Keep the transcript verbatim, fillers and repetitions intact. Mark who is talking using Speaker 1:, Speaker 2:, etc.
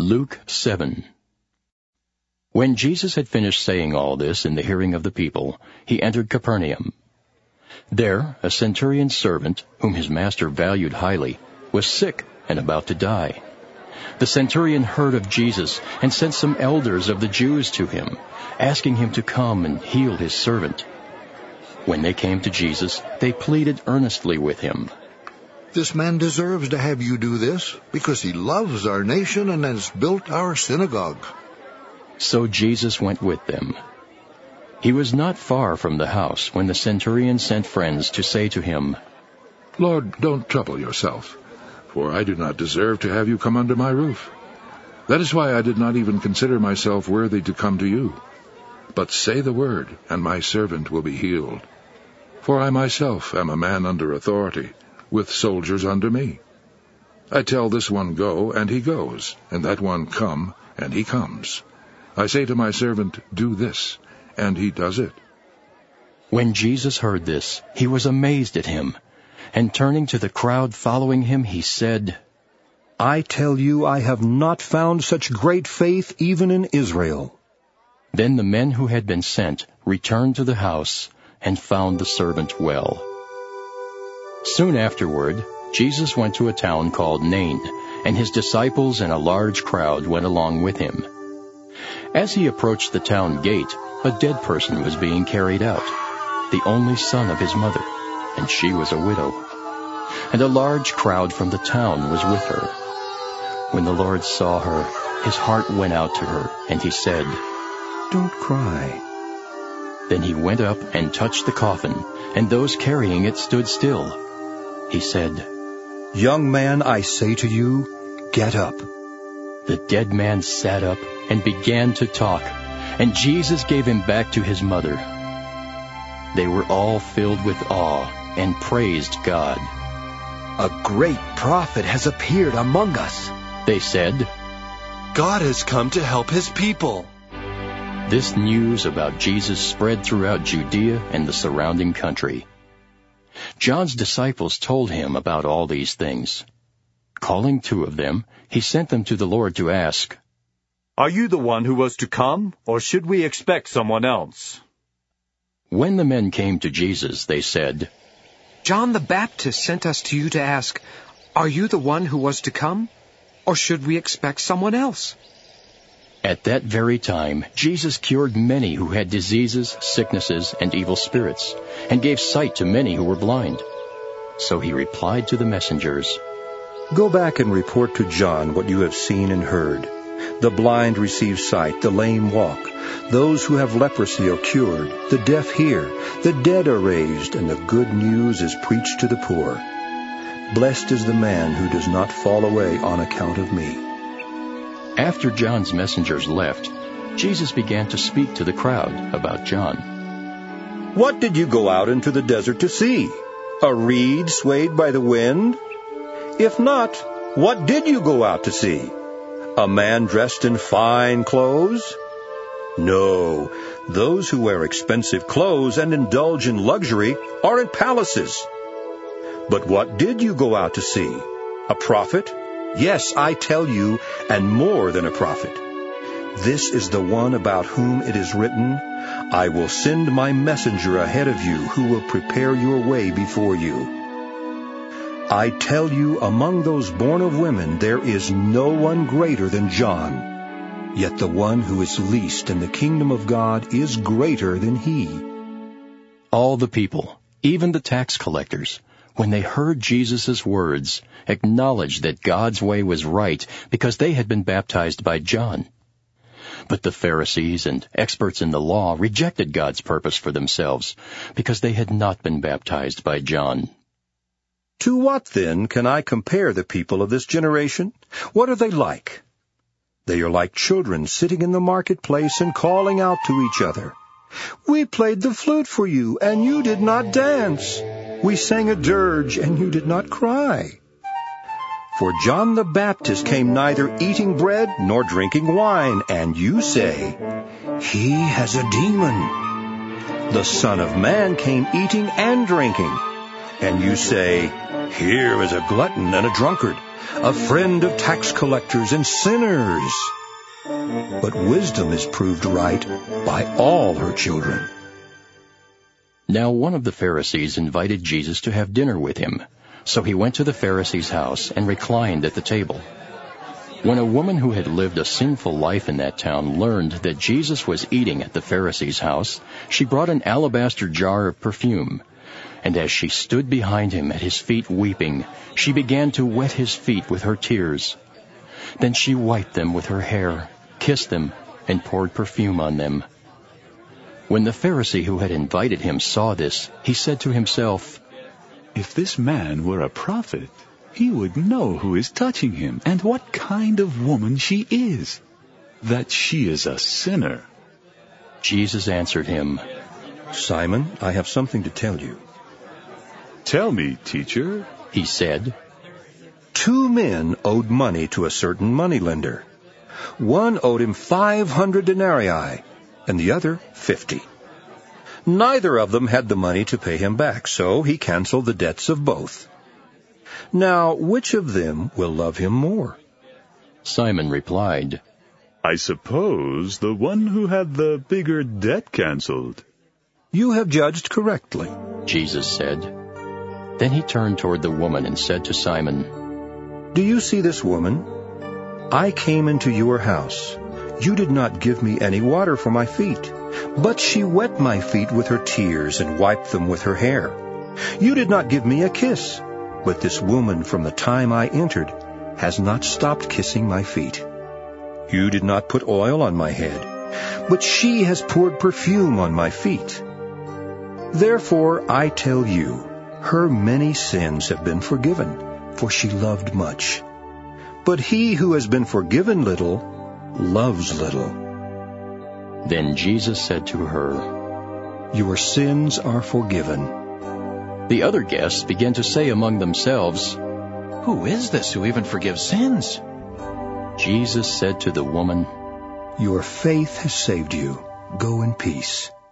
Speaker 1: Luke seven. When Jesus had finished saying all this in the hearing of the people, he entered Capernaum. There a centurion's servant, whom his master valued highly, was sick and about to die. The centurion heard of Jesus and sent some elders of the Jews to him, asking him to come and heal his servant. When they came to Jesus, they pleaded earnestly with him.
Speaker 2: "This man deserves to have you do this, because he loves our nation and has built our synagogue."
Speaker 1: So Jesus went with them. He was not far from the house when the centurion sent friends to say to him,
Speaker 3: "Lord, don't trouble yourself, for I do not deserve to have you come under my roof. That is why I did not even consider myself worthy to come to you. But say the word, and my servant will be healed. For I myself am a man under authority, with soldiers under me. I tell this one, go, and he goes, and that one, come, and he comes. I say to my servant, do this, and he does it."
Speaker 1: When Jesus heard this, he was amazed at him, and turning to the crowd following him, he said,
Speaker 4: "I tell you, I have not found such great faith even in Israel."
Speaker 1: Then the men who had been sent returned to the house and found the servant well. Soon afterward, Jesus went to a town called Nain, and his disciples and a large crowd went along with him. As he approached the town gate, a dead person was being carried out, the only son of his mother, and she was a widow. And a large crowd from the town was with her. When the Lord saw her, his heart went out to her, and he said,
Speaker 4: "Don't cry."
Speaker 1: Then he went up and touched the coffin, and those carrying it stood still. He said,
Speaker 4: "Young man, I say to you, get up."
Speaker 1: The dead man sat up and began to talk, and Jesus gave him back to his mother. They were all filled with awe and praised God.
Speaker 5: "A great prophet has appeared among us,"
Speaker 1: they said.
Speaker 5: "God has come to help his people."
Speaker 1: This news about Jesus spread throughout Judea and the surrounding country. John's disciples told him about all these things. Calling two of them, he sent them to the Lord to ask,
Speaker 6: "Are you the one who was to come, or should we expect someone else?"
Speaker 1: When the men came to Jesus, they said,
Speaker 7: "John the Baptist sent us to you to ask, 'Are you the one who was to come, or should we expect someone else?'"
Speaker 1: At that very time, Jesus cured many who had diseases, sicknesses, and evil spirits, and gave sight to many who were blind. So he replied to the messengers,
Speaker 4: "Go back and report to John what you have seen and heard. The blind receive sight, the lame walk, those who have leprosy are cured, the deaf hear, the dead are raised, and the good news is preached to the poor. Blessed is the man who does not fall away on account of me."
Speaker 1: After John's messengers left, Jesus began to speak to the crowd about John.
Speaker 4: "What did you go out into the desert to see? A reed swayed by the wind? If not, what did you go out to see? A man dressed in fine clothes? No, those who wear expensive clothes and indulge in luxury are in palaces. But what did you go out to see? A prophet? Yes, I tell you, and more than a prophet. This is the one about whom it is written, 'I will send my messenger ahead of you who will prepare your way before you.' I tell you, among those born of women, there is no one greater than John. Yet the one who is least in the kingdom of God is greater than he."
Speaker 1: All the people, even the tax collectors, when they heard Jesus' words, acknowledged that God's way was right because they had been baptized by John. But the Pharisees and experts in the law rejected God's purpose for themselves because they had not been baptized by John.
Speaker 4: To what, then, can I compare the people of this generation? What are they like? They are like children sitting in the marketplace and calling out to each other, "We played the flute for you, and you did not dance. We sang a dirge, and you did not cry." For John the Baptist came neither eating bread nor drinking wine, and you say, "He has a demon." The Son of Man came eating and drinking, and you say, "Here is a glutton and a drunkard, a friend of tax collectors and sinners. But wisdom is proved right by all her children.
Speaker 1: Now one of the Pharisees invited Jesus to have dinner with him. So he went to the Pharisee's house and reclined at the table. When a woman who had lived a sinful life in that town learned that Jesus was eating at the Pharisee's house, she brought an alabaster jar of perfume. And as she stood behind him at his feet weeping, she began to wet his feet with her tears. Then she wiped them with her hair, kissed them, and poured perfume on them. When the Pharisee who had invited him saw this, he said to himself,
Speaker 8: "If this man were a prophet, he would know who is touching him and what kind of woman she is, that she is a sinner."
Speaker 1: Jesus answered him,
Speaker 4: "Simon, I have something to tell you."
Speaker 8: "Tell me, teacher,"
Speaker 1: he said.
Speaker 4: Two men owed money to a certain moneylender. One owed him five hundred denarii, and the other fifty. Neither of them had the money to pay him back, so he canceled the debts of both. Now, which of them will love him more?
Speaker 1: Simon replied,
Speaker 8: "I suppose the one who had the bigger debt canceled."
Speaker 4: "You have judged correctly,"
Speaker 1: Jesus said. Then he turned toward the woman and said to Simon,
Speaker 4: "Do you see this woman? I came into your house. You did not give me any water for my feet, but she wet my feet with her tears and wiped them with her hair. You did not give me a kiss, but this woman from the time I entered has not stopped kissing my feet. You did not put oil on my head, but she has poured perfume on my feet. Therefore I tell you, her many sins have been forgiven, for she loved much. But he who has been forgiven little loves little."
Speaker 1: Then Jesus said to her,
Speaker 4: "Your sins are forgiven."
Speaker 1: The other guests began to say among themselves,
Speaker 9: "Who is this who even forgives sins?"
Speaker 1: Jesus said to the woman,
Speaker 4: "Your faith has saved you. Go in peace."